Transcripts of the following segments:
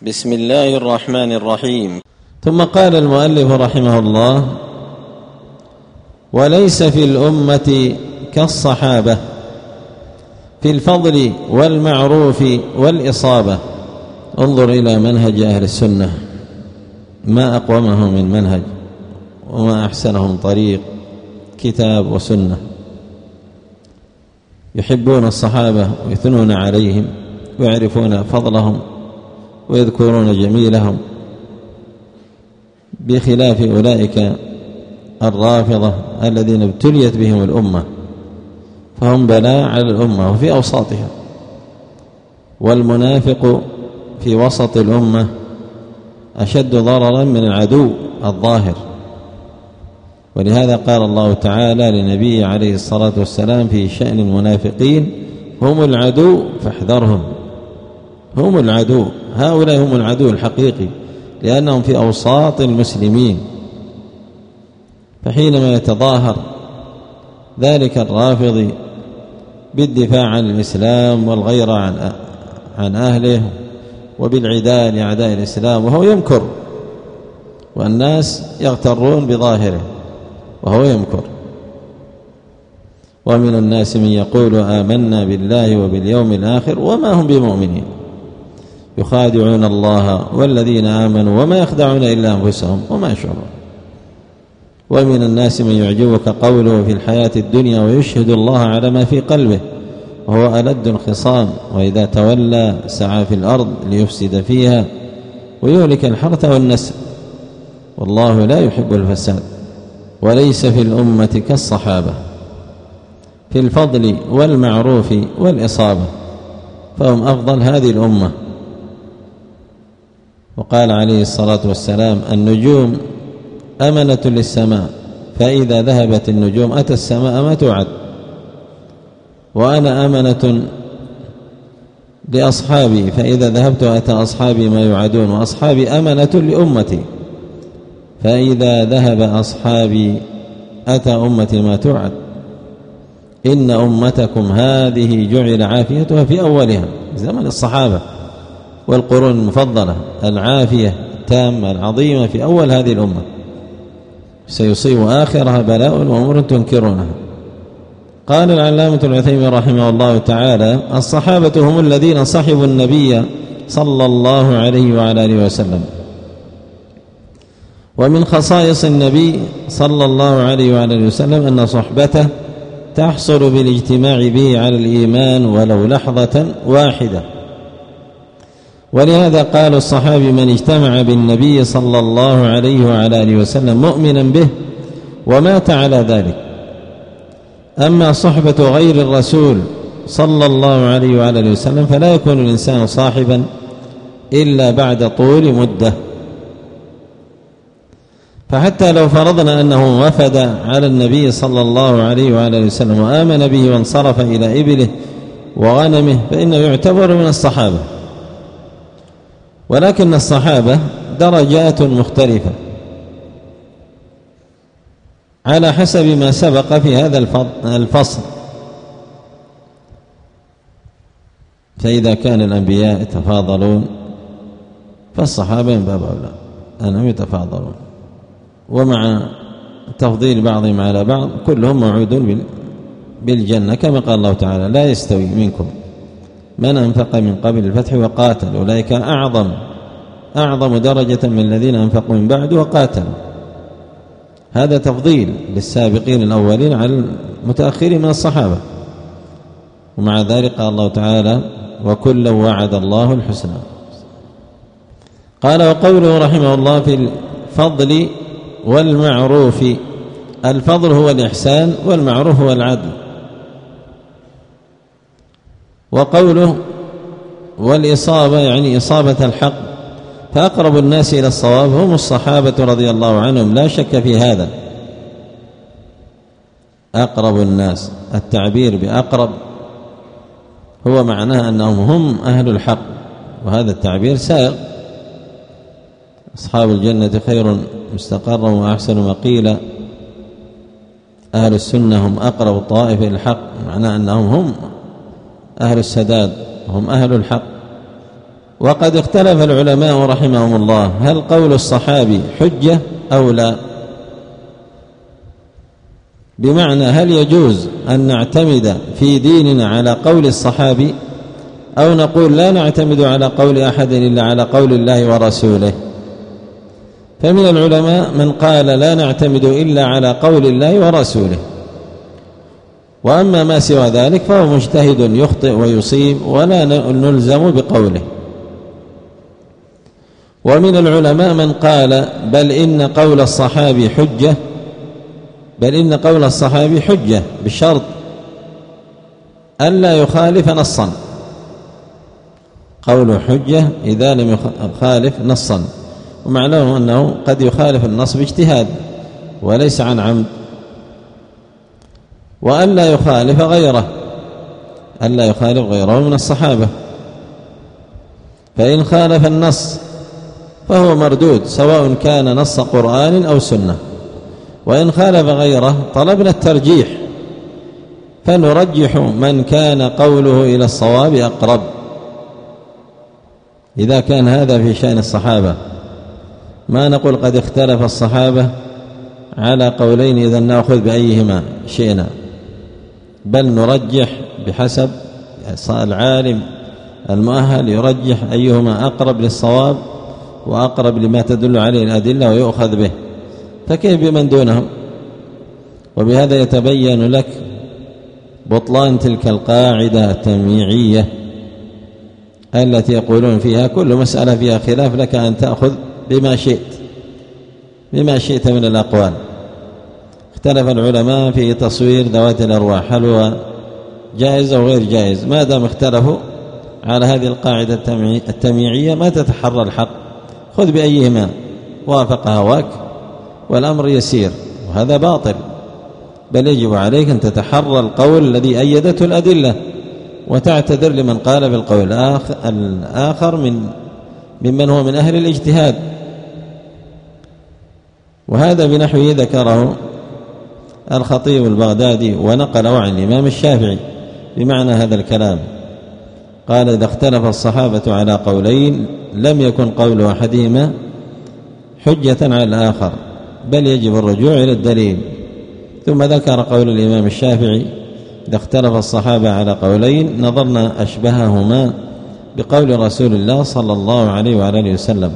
بسم الله الرحمن الرحيم. ثم قال المؤلف رحمه الله: وليس في الأمة كالصحابة في الفضل والمعروف والإصابة. انظر إلى منهج أهل السنة، ما أقومه من منهج وما أحسنهم طريق كتاب وسنة. يحبون الصحابة ويثنون عليهم ويعرفون فضلهم ويذكرون جميلهم، بخلاف أولئك الرافضة الذين ابتليت بهم الأمة، فهم بلاء على الأمة وفي أوساطها، والمنافق في وسط الأمة أشد ضررا من العدو الظاهر. ولهذا قال الله تعالى لنبيه عليه الصلاة والسلام في شأن المنافقين: هم العدو فاحذرهم. هم العدو، هؤلاء هم العدو الحقيقي، لأنهم في أوساط المسلمين. فحينما يتظاهر ذلك الرافضي بالدفاع عن الإسلام والغيرة عن أهله وبالعداء لأعداء الإسلام وهو يمكر، والناس يغترون بظاهره وهو يمكر. ومن الناس من يقول آمنا بالله وباليوم الآخر وما هم بمؤمنين يخادعون الله والذين آمنوا وما يخدعون إلا أنفسهم وما يشعرون. ومن الناس من يعجبك قوله في الحياة الدنيا ويشهد الله على ما في قلبه وهو ألد الخصام، وإذا تولى سعى في الأرض ليفسد فيها ويهلك الحرث والنسل والله لا يحب الفساد. وليس في الأمة كالصحابة في الفضل والمعروف والإصابة، فهم أفضل هذه الأمة. وقال عليه الصلاة والسلام: النجوم أمنة للسماء، فإذا ذهبت النجوم أتى السماء ما توعد. وأنا أمنة لأصحابي، فإذا ذهبت أتى أصحابي ما يوعدون. وأصحابي أمنة لأمتي، فإذا ذهب أصحابي أتى أمتي ما توعد. إن أمتكم هذه جعل عافيتها في أولها، زمن الصحابة والقرون المفضلة، العافية التامة العظيمة في أول هذه الأمة، سيصيب آخرها بلاء وأمور تنكرونها. قال العلامة العثيمين رحمه الله تعالى: الصحابة هم الذين صحبوا النبي صلى الله عليه وعلى آله وسلم. ومن خصائص النبي صلى الله عليه وعلى آله وسلم أن صحبته تحصل بالاجتماع به على الإيمان ولو لحظة واحدة. ولهذا قال الصحابي: من اجتمع بالنبي صلى الله عليه وعلى آله وسلم مؤمنا به ومات على ذلك. أما صحبة غير الرسول صلى الله عليه وعلى آله وسلم فلا يكون الإنسان صاحبا إلا بعد طول مدة. فحتى لو فرضنا أنه وفد على النبي صلى الله عليه وعلى آله وسلم وآمن به وانصرف إلى إبله وغنمه فإنه يعتبر من الصحابة. ولكن الصحابة درجات مختلفة على حسب ما سبق في هذا الفصل. فإذا كان الأنبياء يتفاضلون فالصحابة من باب أولى أنهم يتفاضلون، ومع تفضيل بعضهم على بعض كلهم موعودون بالجنة، كما قال الله تعالى: لا يستوي منكم من أنفق من قبل الفتح وقاتل أولئك أعظم درجة من الذين أنفقوا من بعد وقاتلوا. هذا تفضيل للسابقين الأولين على المتأخرين من الصحابة. ومع ذلك قال الله تعالى: وكلا وعد الله الحسنى. قال: وقوله رحمه الله في الفضل والمعروف. الفضل هو الإحسان والمعروف هو العدل. وقوله والإصابة يعني إصابة الحق، فأقرب الناس إلى الصواب هم الصحابة رضي الله عنهم، لا شك في هذا. أقرب الناس، التعبير بأقرب هو معناه أنهم هم أهل الحق، وهذا التعبير سائغ. أصحاب الجنة خير مستقرا وأحسن مقيلا. أهل السنة هم أقرب طائفة إلى الحق، معناه أنهم هم أهل السداد، هم أهل الحق. وقد اختلف العلماء رحمهم الله هل قول الصحابي حجة أو لا، بمعنى هل يجوز أن نعتمد في ديننا على قول الصحابي أو نقول لا نعتمد على قول أحد إلا على قول الله ورسوله. فمن العلماء من قال لا نعتمد إلا على قول الله ورسوله، وأما ما سوى ذلك فهو مجتهد يخطئ ويصيب ولا نلزم بقوله. ومن العلماء من قال بل إن قول الصحابي حجة بشرط ألا يخالف نصا، قوله حجة إذا لم يخالف نصا، ومعلوم أنه قد يخالف النص باجتهاد وليس عن عمد، وألا يخالف غيره من الصحابة، فإن خالف النص فهو مردود سواء كان نص قرآن أو سنة، وإن خالف غيره طلبنا الترجيح فنرجح من كان قوله إلى الصواب أقرب، إذا كان هذا في شأن الصحابة. ما نقول قد اختلف الصحابة على قولين إذا نأخذ بأيهما شئنا، بل نرجح بحسب العالم المؤهل يرجح أيهما أقرب للصواب وأقرب لما تدل عليه الأدلة ويؤخذ به، فكيف بمن دونهم؟ وبهذا يتبين لك بطلان تلك القاعدة التمييعية التي يقولون فيها كل مسألة فيها خلاف لك أن تأخذ بما شئت من الأقوال. اختلف العلماء في تصوير ذوات الأرواح هل هو جائز أو غير جائز، ما دام اختلفوا على هذه القاعدة التمييعية ما تتحرى الحق، خذ بأيهما وافق هواك والأمر يسير، وهذا باطل، بل يجب عليك أن تتحرى القول الذي أيدته الأدلة وتعتذر لمن قال بالقول الآخر ممن هو من أهل الاجتهاد. وهذا بنحوه ذكره الخطيب البغدادي ونقله عن الإمام الشافعي بمعنى هذا الكلام، قال إذا اختلف الصحابة على قولين لم يكن قول أحدهما حجة على الآخر بل يجب الرجوع إلى الدليل. ثم ذكر قول الإمام الشافعي إذا اختلف الصحابة على قولين نظرنا أشبههما بقول رسول الله صلى الله عليه وعلى آله وسلم.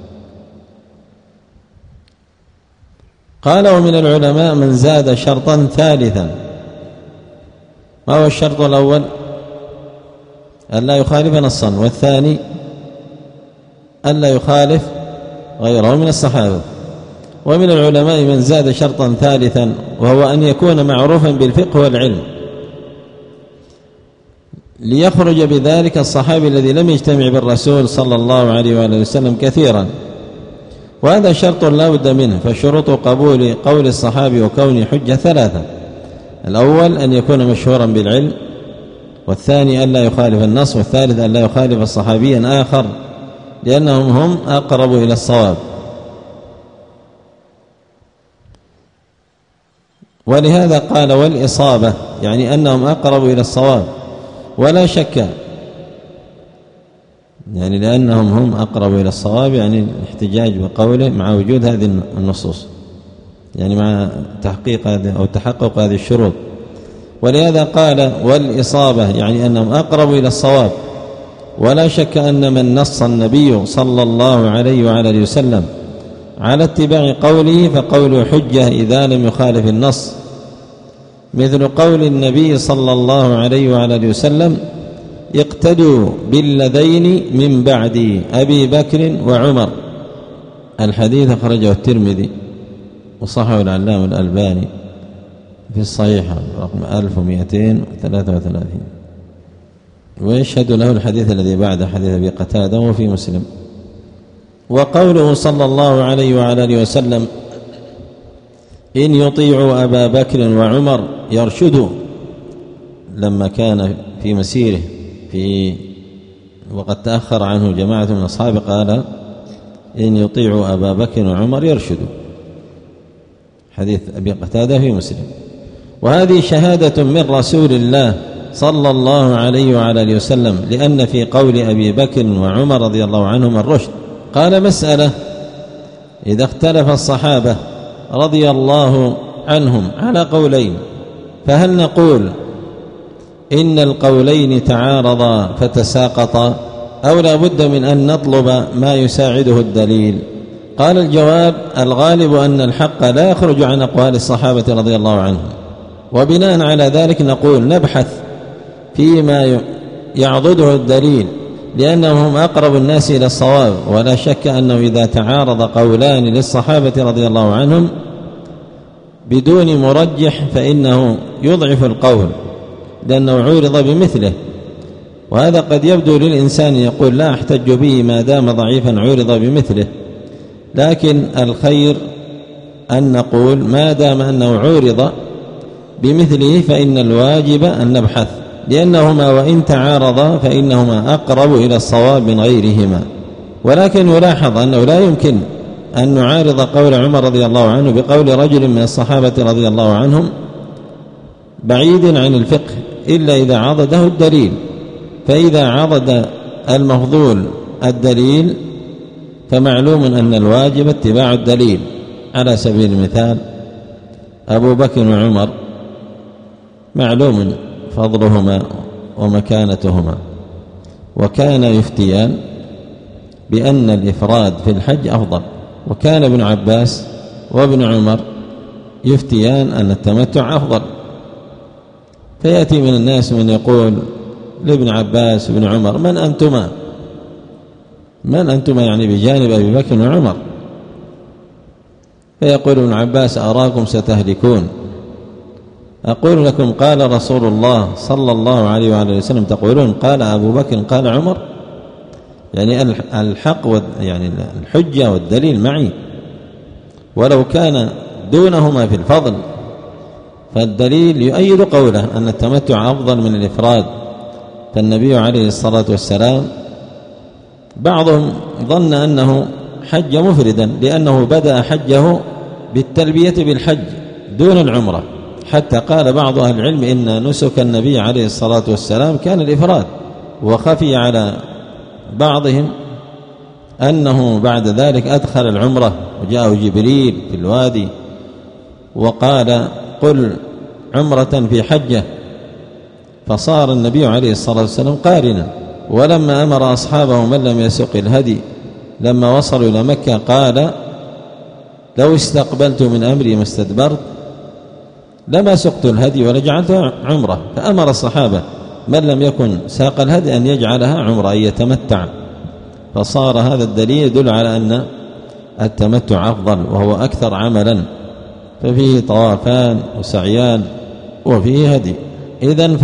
قال ومن العلماء من زاد شرطا ثالثا. ما هو الشرط الأول؟ ألا يخالف نصا، والثاني ألا يخالف غيره من الصحابة. ومن العلماء من زاد شرطا ثالثا وهو أن يكون معروفا بالفقه والعلم، ليخرج بذلك الصحابي الذي لم يجتمع بالرسول صلى الله عليه وآله وسلم كثيرا، وهذا شرط لا بد منه. فشروط قبول قول الصحابي وكونه حجة ثلاثة: الأول أن يكون مشهورا بالعلم، والثاني أن لا يخالف النص، والثالث أن لا يخالف صحابيا آخر لأنهم هم أقرب إلى الصواب. ولهذا قال والإصابة، يعني أنهم أقرب إلى الصواب ولا شك، يعني لأنهم هم أقرب إلى الصواب، يعني الاحتجاج بقوله مع وجود هذه النصوص، يعني مع تحقيق أو تحقق هذه الشروط. ولهذا قال والإصابة، يعني أنهم أقرب إلى الصواب، ولا شك أن من نص النبي صلى الله عليه وعلى آله وسلم على اتباع قوله فقوله حجة إذا لم يخالف النص، مثل قول النبي صلى الله عليه وعلى آله وسلم اقتدوا بالذين من بعدي أبي بكر وعمر. الحديث أخرجه الترمذي وصححه العلامة الألباني في الصحيحة رقم 1233، ويشهد له الحديث الذي بعد حديث أبي قتادة وفي مسلم. وقوله صلى الله عليه وعلى آله وسلم إن يطيعوا أبا بكر وعمر يرشدوا، لما كان في مسيره وقد تأخر عنه جماعة من أصحابه قال إن يطيعوا أبا بكر وعمر يرشدوا، حديث أبي قتادة في مسلم. وهذه شهادة من رسول الله صلى الله عليه وعلى آله وسلم، لأن في قول أبي بكر وعمر رضي الله عنهم الرشد. قال: مسألة: إذا اختلف الصحابة رضي الله عنهم على قولين، فهل نقول إن القولين تعارضا فتساقطا، أو لا بد من أن نطلب ما يساعده الدليل؟ قال: الجواب: الغالب أن الحق لا يخرج عن أقوال الصحابة رضي الله عنهم، وبناء على ذلك نقول نبحث فيما يعضده الدليل، لأنهم هم أقرب الناس إلى الصواب. ولا شك أنه إذا تعارض قولان للصحابة رضي الله عنهم بدون مرجح فإنه يضعف القول، لأنه عورض بمثله، وهذا قد يبدو للإنسان يقول: لا أحتج به ما دام ضعيفا عورض بمثله. لكن الخير أن نقول ما دام أنه عورض بمثله فإن الواجب أن نبحث، لأنهما وإن تعارضا فإنهما أقرب إلى الصواب من غيرهما. ولكن يلاحظ أنه لا يمكن أن نعارض قول عمر رضي الله عنه بقول رجل من الصحابة رضي الله عنهم بعيد عن الفقه إلا إذا عضده الدليل. فإذا عضد المفضول الدليل فمعلوم أن الواجب اتباع الدليل. على سبيل المثال أبو بكر وعمر معلوم فضلهما ومكانتهما، وكان يفتيان بأن الإفراد في الحج أفضل، وكان ابن عباس وابن عمر يفتيان أن التمتع أفضل. فيأتي من الناس من يقول لابن عباس وابن عمر: من أنتما يعني بجانب أبي بكر وعمر؟ فيقول ابن عباس: أراكم ستهلكون. أقول لكم: قال رسول الله صلى الله عليه وعلى وسلم تقولون قال أبو بكر قال عمر؟ يعني الحق يعني الحجة والدليل معي، ولو كان دونهما في الفضل فالدليل يؤيد قوله أن التمتع أفضل من الإفراد. فالنبي عليه الصلاة والسلام بعضهم ظن أنه حج مفردا، لأنه بدأ حجه بالتلبية بالحج دون العمرة، حتى قال بعض أهل العلم إن نسك النبي عليه الصلاة والسلام كان الإفراد. وخفي على بعضهم أنه بعد ذلك أدخل العمرة، وجاءه جبريل في الوادي وقال: قل عمرة في حجة، فصار النبي عليه الصلاة والسلام قارنا. ولما أمر أصحابه من لم يسق الهدي لما وصلوا إلى مكة قال: لو استقبلت من أمري ما استدبرت لما سقت الهدي ولجعلتها عمرة. فأمر الصحابة من لم يكن ساق الهدي أن يجعلها عمرة، أن يتمتع. فصار هذا الدليل يدل على أن التمتع أفضل وهو أكثر عملا، ففيه طوافان وسعيان وفيه هدي. إذن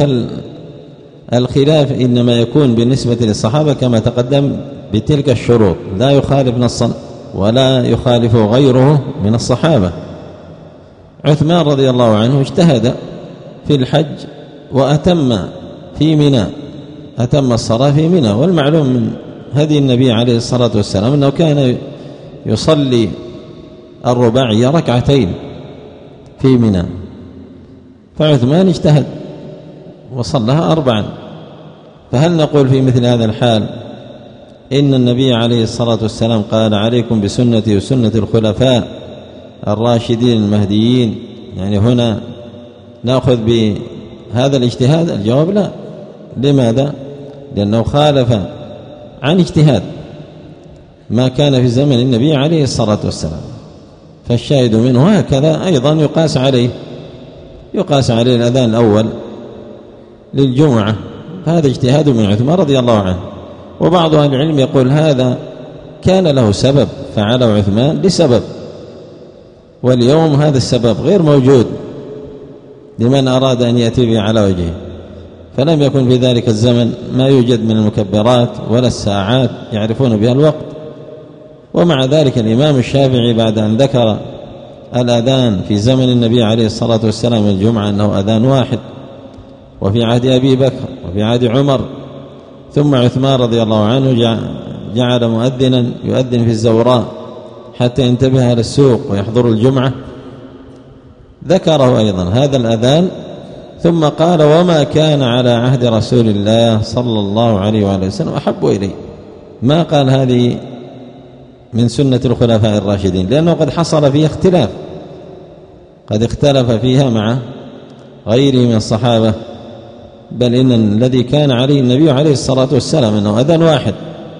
فالخلاف إنما يكون بالنسبة للصحابة كما تقدم بتلك الشروط، لا يخالف نصا ولا يخالف غيره من الصحابة. عثمان رضي الله عنه اجتهد في الحج وأتم في منى، أتم الصلاة في منى. والمعلوم من هدي النبي عليه الصلاة والسلام أنه كان يصلي الرباعية ركعتين في منى، فعثمان اجتهد وصلها 4. فهل نقول في مثل هذا الحال إن النبي عليه الصلاة والسلام قال: عليكم بسنتي وسنة الخلفاء الراشدين المهديين، يعني هنا نأخذ بهذا الاجتهاد؟ الجواب لا. لماذا؟ لأنه خالف عن اجتهاد ما كان في زمن النبي عليه الصلاة والسلام. فالشاهد منه هكذا أيضا يقاس عليه الأذان الأول للجمعة، فهذا اجتهاد من عثمان رضي الله عنه. وبعض أهل العلم يقول هذا كان له سبب فعله عثمان لسبب، واليوم هذا السبب غير موجود لمن أراد أن يأتي به على وجهه. فلم يكن في ذلك الزمن ما يوجد من المكبرات ولا الساعات يعرفون بها الوقت. ومع ذلك الإمام الشافعي بعد أن ذكر الأذان في زمن النبي عليه الصلاة والسلام الجمعة أنه أذان واحد، وفي عهد أبي بكر وفي عهد عمر، ثم عثمان رضي الله عنه جعل مؤذنا يؤذن في الزوراء حتى ينتبه للسوق ويحضر الجمعة، ذكره أيضا هذا الأذان ثم قال وما كان على عهد رسول الله صلى الله عليه وآله وسلم أحب إلي. ما قال هذه من سنة الخلفاء الراشدين، لأنه قد حصل فيها اختلاف، قد اختلف فيها مع غيره من الصحابة، بل إن الذي كان عليه النبي عليه الصلاة والسلام أنه أذان واحد.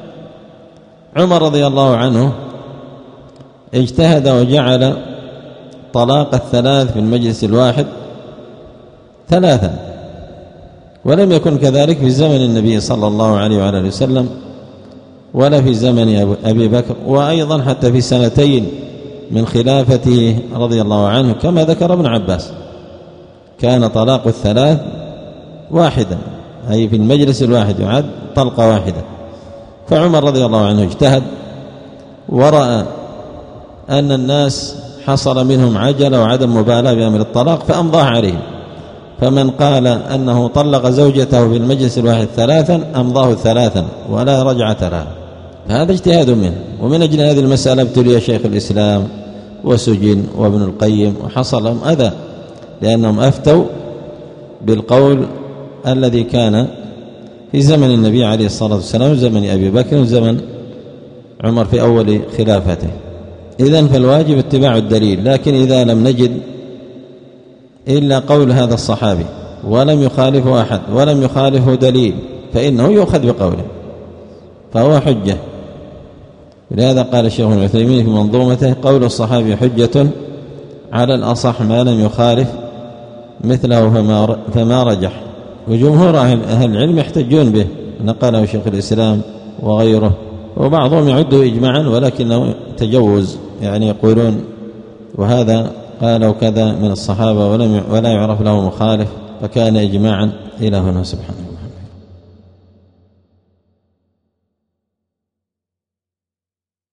عمر رضي الله عنه اجتهد وجعل طلاق الثلاث في المجلس الواحد 3، ولم يكن كذلك في زمن النبي صلى الله عليه وآله وسلم ولا في زمن أبي بكر، وأيضا حتى في 2 من خلافته رضي الله عنه كما ذكر ابن عباس كان طلاق الثلاث واحدا، أي في المجلس الواحد يعد طلقة واحدة. فعمر رضي الله عنه اجتهد ورأى أن الناس حصل منهم عجلة وعدم مبالاة بأمر الطلاق فأمضاه عليهم، فمن قال أنه طلق زوجته في المجلس الواحد 3 أمضاه 3 ولا رجعة لها. هذا اجتهاد منه، ومن أجل هذه المسألة ابتلي شيخ الإسلام وسجن وابن القيم وحصل لهم أذى، لأنهم أفتوا بالقول الذي كان في زمن النبي عليه الصلاة والسلام، زمن أبي بكر وزمن عمر في أول خلافته. إذن فالواجب اتباع الدليل، لكن إذا لم نجد إلا قول هذا الصحابي ولم يخالفه أحد ولم يخالفه دليل فإنه يؤخذ بقوله فهو حجة. لهذا قال الشيخ ابن عثيمين في منظومته قول الصحابي حجة على الأصح ما لم يخالف مثله فما رجح. وجمهور أهل العلم يحتجون به، نقله شيخ الإسلام وغيره، وبعضهم يعده إجماعا ولكنه تجوز، يعني يقولون وهذا قالوا كذا من الصحابة ولا يعرف له مخالف، فكان إجماعا إلى هنا سبحانه.